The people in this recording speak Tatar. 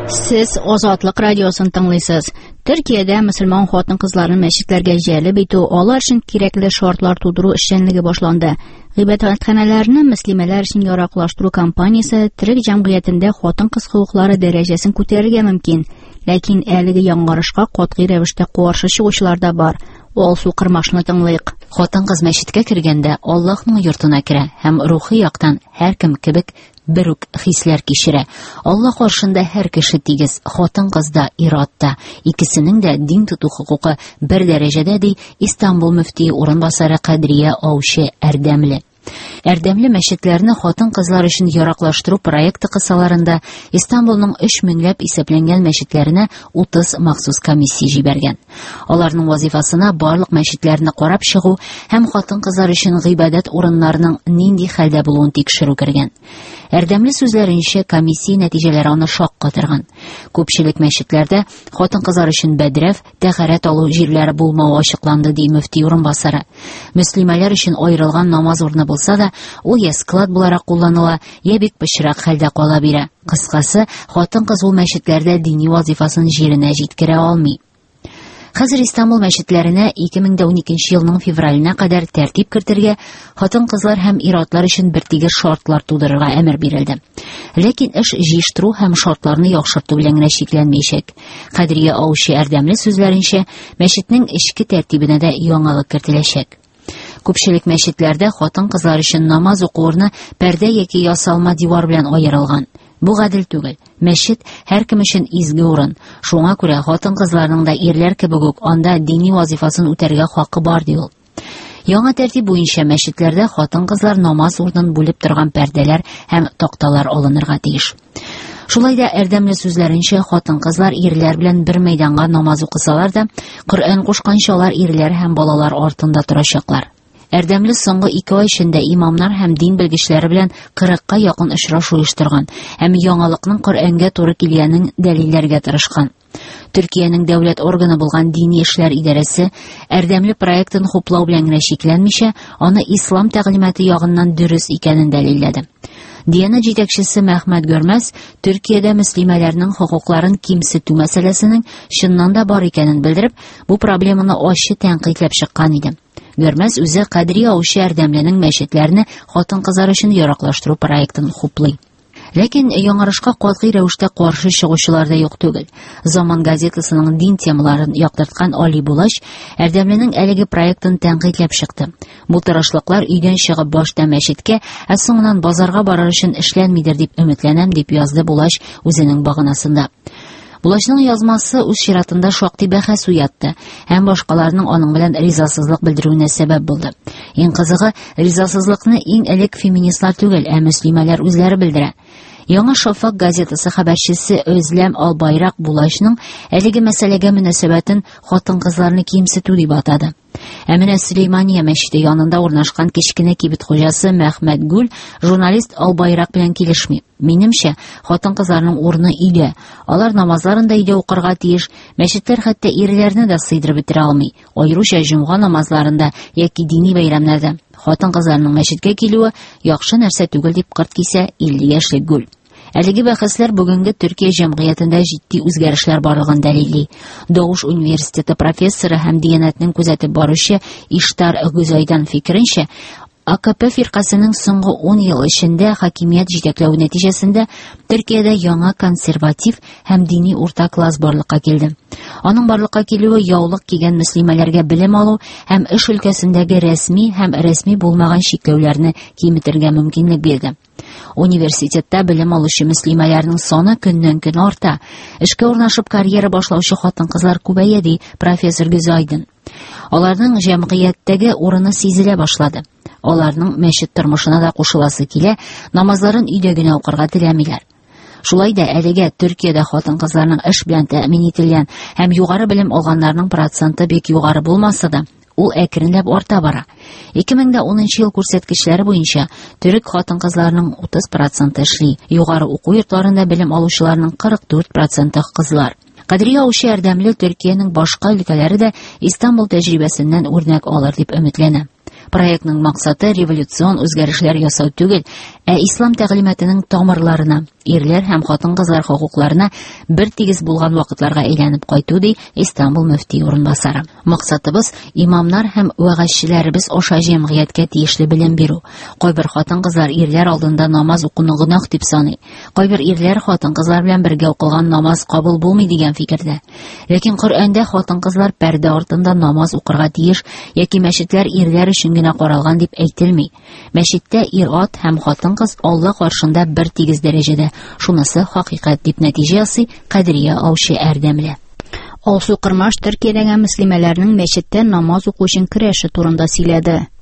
Siz Ozodlik radioсын тыңлыйсыз. Төркиядә мөселман хатын-кызларны мәчетләргә җәлеп итү, алар өчен кирәкле шартлар тудыру эшчәнлеге башланды. Гыйбадәтханәләрне мөслимәләр өчен яраклаштыру кампаниясе төрек җәмгыятендә хатын-кыз хокуклары дәрәҗәсен күтәрергә мөмкин. Ләкин әлеге яңгырышка катгый рәвештә каршы чыгучылар да бар. Ул сукырмашны тыңлыйк. Хатын-кыз мәчеткә кергәндә Аллаһның йортына керә һәм рухи яктан һәркем кебек бер үк хисләр кичерә. Аллаһ каршында һәр кеше тигез, хатын-кыз да, ир-ат та, икесенең дә дин тоту хокукы бер дәрәҗәдә ди Истанбул мөфтие урынбасары Кадрия Аучы Әрдәмле. Әрдәмле мәчетләрне хатын-кызлар өчен яраклаштыру проекты кысаларында Истанбулның 3 меңләп исәпләнгән мәчетләренә 30 махсус комиссия җибәргән. Аларның вазифасына барлык мәчетләрне карап чыгу һәм хатын-кызлар өчен гыйбадәт урыннарының нинди хәлдә булуын тикшерү кергән. Әрдәмле сүзләренчә, комиссия нәтиҗәләре аны шаккатырган. Күпчелек мәчетләрдә хатын-кызлар өчен бәдрәф, тәһарәт алу җирләре булмавы ачыкланды, ди мөфти урынбасары. Мөслимәләр өчен аерылган намаз урыны булса да, ул я склад буларак кулланыла, я бик пычрак хәлдә кала бирә. Кыскасы, хатын-кыз ул мәчетләрдә дини вазифасын җиренә җиткерә алмый. Хәзер Истанбул мәчетләренә 2012 елның февраленә кадәр тәртип кертергә, хатын-кызлар һәм ир-атлар өчен бертигез шартлар тудырырга әмер бирелде. Ләкин эш җыештыру һәм шартларны яхшырту белән генә шикләнмәячәк. Кадрия Аучы Әрдәмле сүзләренчә, мәчетнең эчке тәртибенә дә яңалык кертеләчәк. Күпчелек мәчетләрдә хатын-кызлар өчен намаз уку урыны пәрдә яки ясалма дивар белән аерылган. Бу гадел түгел. Мәчет һәркем өчен изге урын. Шуңа күрә хатын-кызларның да ирләр кебек үк анда дини вазифасын үтәргә хакы бар, ди ул. Яңа тәртип буенча мәчетләрдә хатын-кызлар намаз урынын бүлеп торган пәрдәләр һәм такталар алынырга тиеш. Шулай да Әрдәмле сүзләренчә, хатын-кызлар ирләр белән бер мәйданга намаз укысалар да, Коръән кушканча алар ирләр һәм балалар артында торачаклар. Әрдәмле соңгы 2 ай эчендә имамнар һәм дин белгечләре белән 40-ка якын очрашу оештырган һәм яңалыкның Коръәнгә туры килгәнен дәлилләргә тырышкан. Төркиянең дәүләт органы булган Дини эшләр идарәсе Әрдәмле проектын хуплау белән генә шикләнмичә, аны ислам тәгълиматы ягыннан дөрес икәнен дәлилләде. Диана җитәкчесе Мәхмәт Гөрмәс Төркиядә мөслимәләрнең хокукларын кимсетү мәсьәләсенең чыннан да бар икәнен белдереп, бу проблеманы ачы тәнкыйтьләп чыккан иде. Гөрмәс үзе Кадрия Аучы Әрдәмленең мәчетләрне хатын-кызлар өчен яраклаштыру проектын хуплый. Ләкин яңарышка катгый рәвештә каршы чыгучылар да юк түгел. Заман газетасының дин темаларын яктырткан Али Булач Әрдәмленең әлеге проектын тәнкыйтьләп чыкты. Бу тырышлыклар өйдән чыгып башта мәчеткә, ә соңыннан базарга барыр өчен эшләнмидер дип өметләнәм, дип язды Булач үзенең баганасында. Булачның язмасы үз чиратында шактый бәхәс уятты, һәм башкаларның аның белән ризасызлык белдерүенә сәбәп булды. Иң кызыгы, ризасызлыкны иң элек феминистлар түгел, ә мөслимәләр үзләре белдерә. Яңа Шафак газетасы хәбәрчесе Özlem Albayrak Булачның әлеге мәсьәләгә мөнәсәбәтен хатын-кызларны кимсетү дип атады. Ә менә Сөлеймания мәчете янында урнашкан кечкенә кибет хуҗасы Мәхмәт Гүл журналист Албайрак белән килешми. Минемчә, хатын-кызларның урыны өйдә. Алар намазларын да өйдә укырга тиеш. Мәчетләр хәтта ирләрне дә сыйдырып бетерә алмый. Аеруча җомга намазларында яки дини бәйрәмнәрдә хатын-кызларның мәчеткә килүе яхшы нәрсә түгел, дип кырт кисә 50 яшьлек Гүл. Әлеге бәхәсләр бүгенге Төркия җәмгыятендә җитди үзгәрешләр барлыгын дәлилли. Дауш университеты профессоры һәм диянәтнең күзәтеп баручы Иштар Гүзайдан фикеренчә, АКП фиркасының соңгы 10 ел эчендә хакимият җитәкләү нәтиҗәсендә Төркиядә яңа консерватив һәм дини урта класс барлыкка килде. Аның барлыкка килүе яулык кигән мөслимәләргә белем алу һәм эш өлкәсендәге рәсми һәм рәсми булмаган чикләүләрне киметергә мөмкинлек бирде. Университетта белем алучы мөслимәләрнең саны көннән-көн арта. Эшкә урнашып карьера башлаучы хатын-кызлар күбәя, ди профессор Гүзайдин. Аларның җәмгыятьтәге урыны сизелә башлады. Аларның мәчет тормышына да кушыласы килә, намазларын өйдә генә укырга теләмиләр. Шулай да әлегә Төркиядә хатын-кызларның эш белән тәэмин ителгән һәм югары белем алганнарның проценты бик югары булмаса да, ул әкренләп арта бара. 2010 ел күрсәткечләре буенча төрек хатын-кызларның 30% эшли, югары уку йортларында белем алучыларның 44% кызлар. Кадрия Аучы Әрдәмле Төркиянең башка өлкәләре дә Истанбул тәҗрибәсеннән үрнәк алыр дип өметләнә. Проектның максаты революцион үзгәрешләр ясау түгел, ә ислам тәгълиматының тамырларына, Ирләр һәм хатын-кызлар хокукларына бер тигез булган вакытларга әйләнеп кайту ди Истанбул мөфти урынбасары. Максатыбыз имамнар һәм вәгазьчеләребез аша җәмгыятькә тиешле белем бирү. Кайбер хатын-кызлар ирләр алдында намаз укуны гөнаһ дип саный. Кайбер ирләр хатын-кызлар белән бергә укылган намаз кабул булмый дигән фикердә. Ләкин Коръәндә хатын-кызлар пәрдә артында намаз укырга тиеш яки мәчетләр ирләр өчен генә каралган дип әйтелми. Мәчеттә ир-ат һәм хатын-кыз Алла каршында бер тигез дәрәҗәдә. Шунысы хакыйкать дип нәтиҗә ясый Кадрия Аучы Әрдәмле. Алсу Кырмаш Төркиядәге мөслимәләрнең мәчеттә намаз уку өчен көрәше турында сөйләде.